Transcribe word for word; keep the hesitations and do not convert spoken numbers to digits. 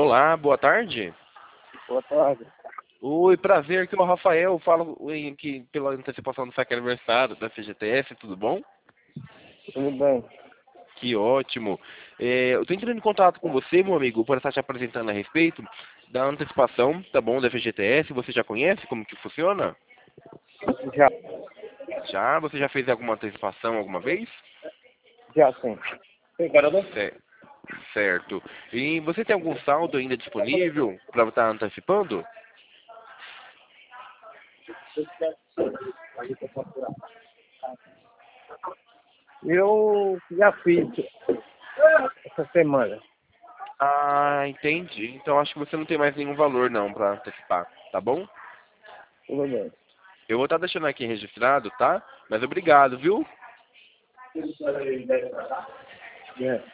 Olá, boa tarde. Boa tarde. Oi, prazer, aqui é o Rafael, falo em- aqui pela antecipação do saque aniversário da F G T S, tudo bom? Tudo bem? Que ótimo. É, eu estou entrando em contato com você, meu amigo, para estar te apresentando a respeito da antecipação, tá bom, da F G T S. Você já conhece como que funciona? Já, Já? Você já fez alguma antecipação alguma vez? já sim. Cer- Certo. E você tem algum saldo ainda disponível para estar antecipando? Eu já fiz essa semana. Ah, entendi. Então acho que você não tem mais nenhum valor não para antecipar, tá bom? Tudo bem. Eu vou estar deixando aqui registrado, tá? Mas obrigado, viu? É.